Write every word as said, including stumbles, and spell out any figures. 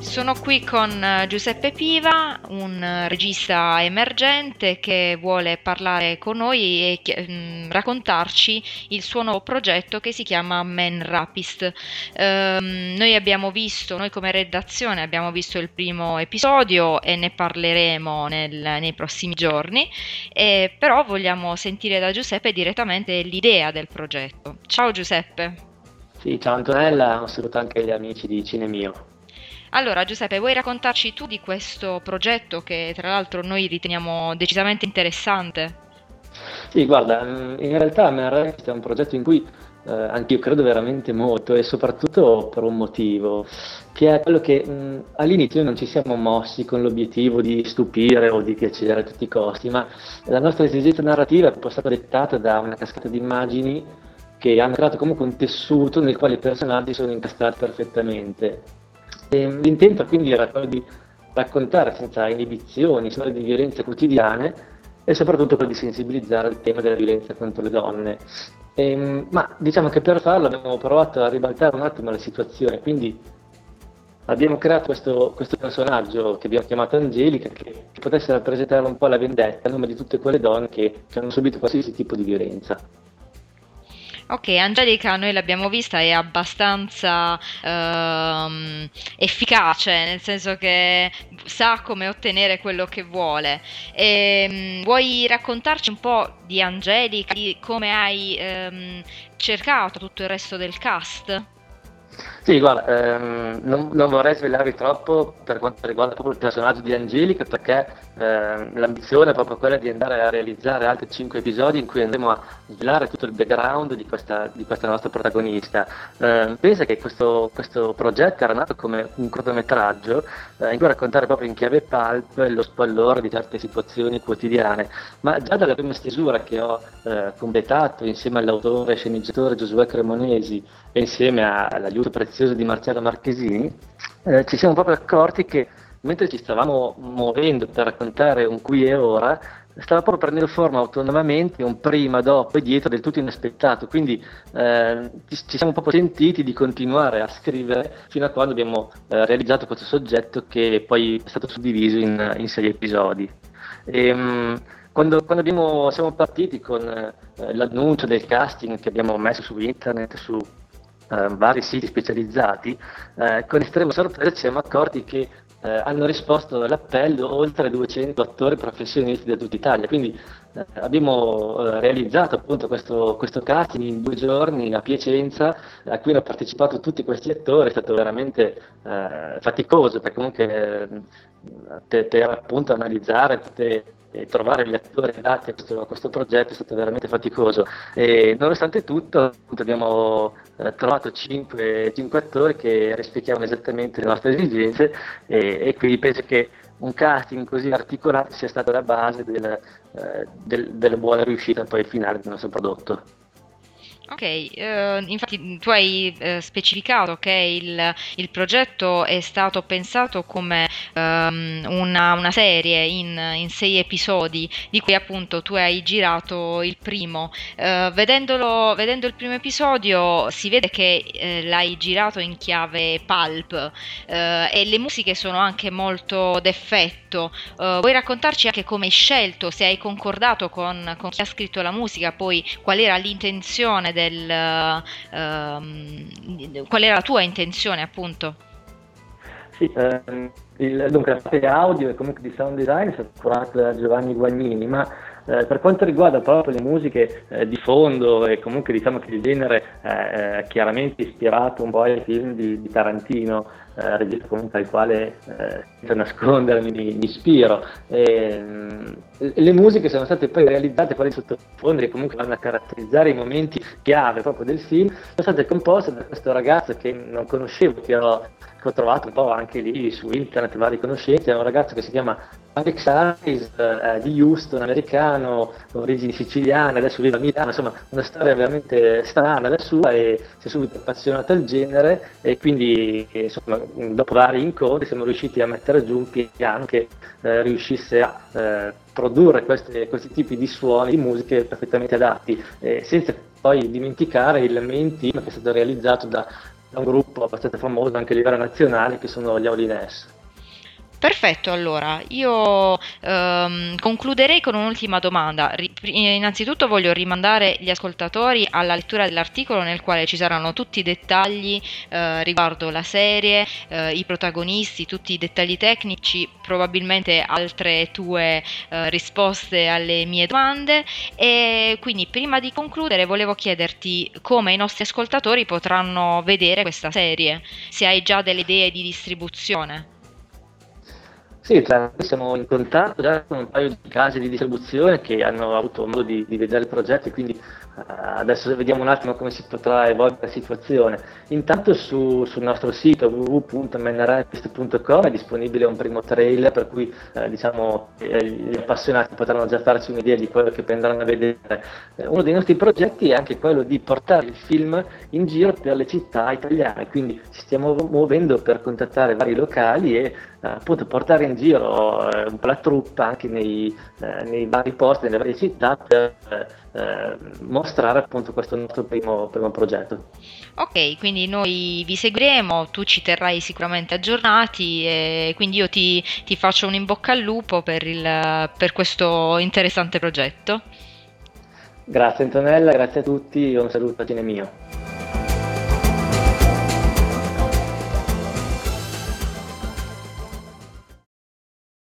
Sono qui con eh, Giuseppe Piva, un eh, regista emergente che vuole parlare con noi e chi- mm, raccontarci il suo nuovo progetto che si chiama Man Rapist. Ehm, noi abbiamo visto, noi come redazione abbiamo visto il primo episodio e ne parleremo nel- nei prossimi giorni, e però vogliamo sentire da Giuseppe direttamente l'idea del progetto. Ciao Giuseppe. Sì, ciao Antonella, un saluto anche agli amici di Cinemio. Allora, Giuseppe, vuoi raccontarci tu di questo progetto che tra l'altro noi riteniamo decisamente interessante? Sì, guarda, mm, in realtà MRX è un progetto in cui eh, anche io credo veramente molto e soprattutto per un motivo, che è quello che mm, all'inizio non ci siamo mossi con l'obiettivo di stupire o di piacere a tutti i costi, ma la nostra esigenza narrativa è proprio stata dettata da una cascata di immagini che hanno creato comunque un tessuto nel quale i personaggi sono incastrati perfettamente. E l'intento quindi era quello di raccontare senza inibizioni storie di violenze quotidiane e soprattutto quello di sensibilizzare al tema della violenza contro le donne. Ehm, ma diciamo che per farlo abbiamo provato a ribaltare un attimo la situazione, quindi abbiamo creato questo, questo personaggio che abbiamo chiamato Angelica, che, che potesse rappresentare un po' la vendetta a nome di tutte quelle donne che, che hanno subito qualsiasi tipo di violenza. Ok, Angelica noi l'abbiamo vista, è abbastanza ehm, efficace, nel senso che sa come ottenere quello che vuole. E, vuoi raccontarci un po' di Angelica, di come hai ehm, cercato tutto il resto del cast? Sì, guarda, ehm, non, non vorrei svelarvi troppo per quanto riguarda proprio il personaggio di Angelica, perché ehm, l'ambizione è proprio quella di andare a realizzare altri cinque episodi in cui andremo a svelare tutto il background di questa, di questa nostra protagonista. Ehm, pensa che questo, questo progetto era nato come un cortometraggio eh, in cui raccontare proprio in chiave pulp lo squallore di certe situazioni quotidiane, ma già dalla prima stesura che ho eh, completato insieme all'autore e sceneggiatore Giosuè Cremonesi e insieme a- all'aiuto prezioso di Marcello Marchesini, eh, ci siamo proprio accorti che mentre ci stavamo muovendo per raccontare un qui e ora, stava proprio prendendo forma autonomamente un prima, dopo e dietro del tutto inaspettato. Quindi eh, ci, ci siamo proprio sentiti di continuare a scrivere fino a quando abbiamo eh, realizzato questo soggetto che poi è stato suddiviso in, in sei episodi. E, mh, quando, quando abbiamo- siamo partiti con eh, l'annuncio del casting che abbiamo messo su internet, su eh, vari siti specializzati, eh, con estrema sorpresa ci siamo accorti che eh, hanno risposto all'appello oltre duecento attori professionisti da tutta Italia. Quindi eh, abbiamo eh, realizzato appunto questo, questo casting in due giorni a Piacenza, a cui hanno partecipato tutti questi attori. È stato veramente eh, faticoso, perché comunque eh, per, per appunto analizzare tutte e trovare gli attori adatti a questo, a questo progetto è stato veramente faticoso. E nonostante tutto, appunto, abbiamo eh, trovato cinque, cinque attori che rispecchiavano esattamente le nostre esigenze e, e quindi penso che un casting così articolato sia stato la base del, eh, del- della buona riuscita poi finale del nostro prodotto. Ok, eh, infatti tu hai eh, specificato che il, il progetto è stato pensato come ehm, una, una serie in, in sei episodi, di cui appunto tu hai girato il primo. Eh, vedendolo, vedendo il primo episodio si vede che eh, l'hai girato in chiave pulp, eh, e le musiche sono anche molto d'effetto. Eh, vuoi raccontarci anche come hai scelto, se hai concordato con, con chi ha scritto la musica, poi qual era l'intenzione del, ehm, qual era la tua intenzione appunto? Sì, ehm, il, dunque la parte audio e comunque di sound design è stata curata da Giovanni Guagnini, ma eh, per quanto riguarda proprio le musiche eh, di fondo e comunque diciamo che il genere è chiaramente ispirato un po' ai film di, di Tarantino, eh, regista comunque al quale eh, senza nascondermi mi, mi ispiro. E, mh, le musiche sono state poi realizzate, quali sottofondi che comunque vanno a caratterizzare i momenti chiave proprio del film, sono state composte da questo ragazzo che non conoscevo, che ho che ho trovato un po' anche lì su internet, vari conoscenti. È un ragazzo che si chiama Alex Harris, eh, di Houston, americano, origini siciliane, adesso vive a Milano. Insomma, una storia veramente strana la sua, e si è subito appassionato al genere, e quindi insomma, dopo vari incontri siamo riusciti a mettere giù un piano che eh, riuscisse a eh, produrre queste- questi tipi di suoni, di musiche perfettamente adatti, eh, senza poi dimenticare il main team che è stato realizzato da da un gruppo abbastanza famoso anche a livello nazionale, che sono gli Aulines. Perfetto, allora io ehm, concluderei con un'ultima domanda. Ri- innanzitutto voglio rimandare gli ascoltatori alla lettura dell'articolo nel quale ci saranno tutti i dettagli eh, riguardo la serie, eh, i protagonisti, tutti i dettagli tecnici, probabilmente altre tue eh, risposte alle mie domande. E quindi prima di concludere volevo chiederti come i nostri ascoltatori potranno vedere questa serie, se hai già delle idee di distribuzione. Sì, tra noi siamo in contatto già con un paio di case di distribuzione che hanno avuto modo di, di vedere il progetto, e quindi eh, adesso vediamo un attimo come si potrà evolvere la situazione. Intanto su- sul nostro sito w w w punto menarest punto com è disponibile un primo trailer, per cui eh, diciamo, eh, gli appassionati potranno già farsi un'idea di quello che andranno a vedere. Eh, uno dei nostri progetti è anche quello di portare il film in giro per le città italiane, quindi ci stiamo muovendo per contattare vari locali e eh, appunto portare in giro eh, un po' la truppa anche nei, eh, nei vari posti, nelle varie città, per eh, mostrare appunto questo nostro primo, primo progetto. Ok, quindi noi vi seguiremo, tu ci terrai sicuramente aggiornati e quindi io ti, ti faccio un in bocca al lupo per il- per questo interessante progetto. Grazie Antonella, grazie a tutti, un saluto a Cinemio.